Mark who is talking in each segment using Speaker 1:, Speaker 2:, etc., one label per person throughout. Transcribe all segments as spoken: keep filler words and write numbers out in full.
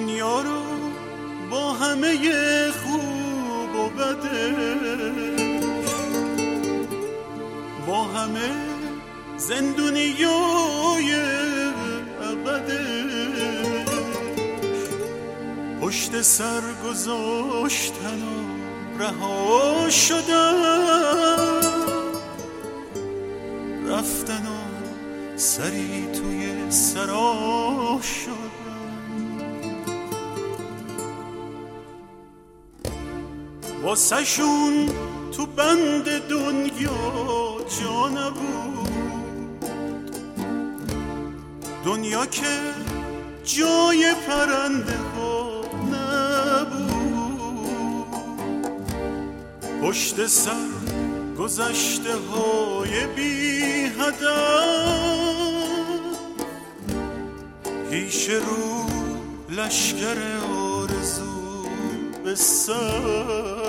Speaker 1: دنیا رو با همه خوب و بده، با همه زندونیای ابده، پشت سر گذاشتن و رها شدن، رفتن و سری توی سرا شدن. واسه شون تو بند دنیا جا نبود، دنیا که جای پرنده ها نبود، پشت سر گذشته های بی هدف، پیش رو لشکر آرزو به سر.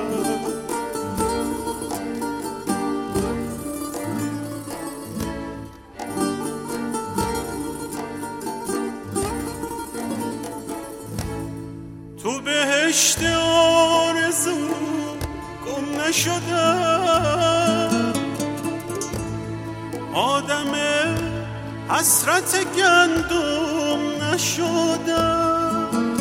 Speaker 1: تو بهشت آرزو گم نشدم، آدم حسرت گندم نشدم،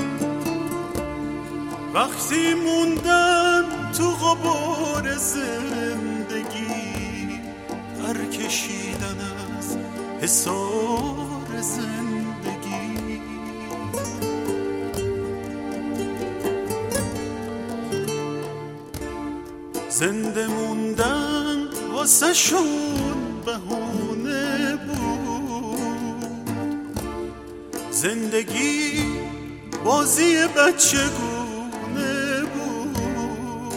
Speaker 1: وقتی موندم تو غبار زندگی، پر کشیدن از حصار زندگی. زنده موندن واسه شون بهونه بود، زندگی بازی بچگونه بود،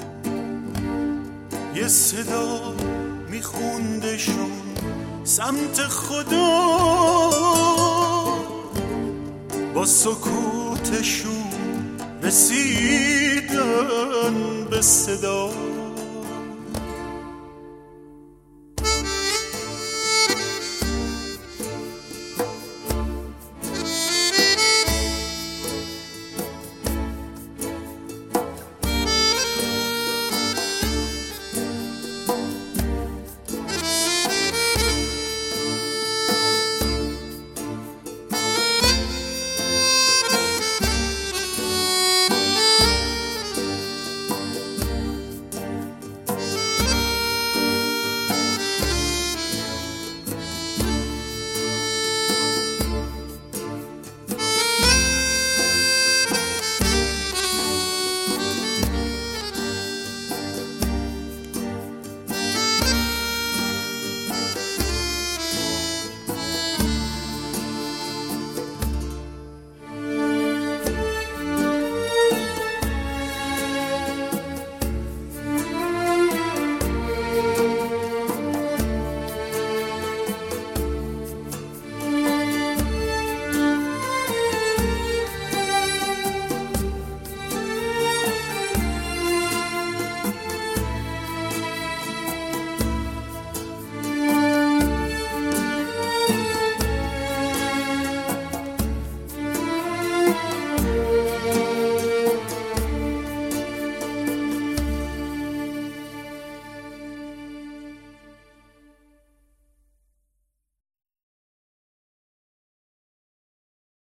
Speaker 1: یه صدا میخوندشون سمت خدا، با سکوتشون رسیدن به صدا.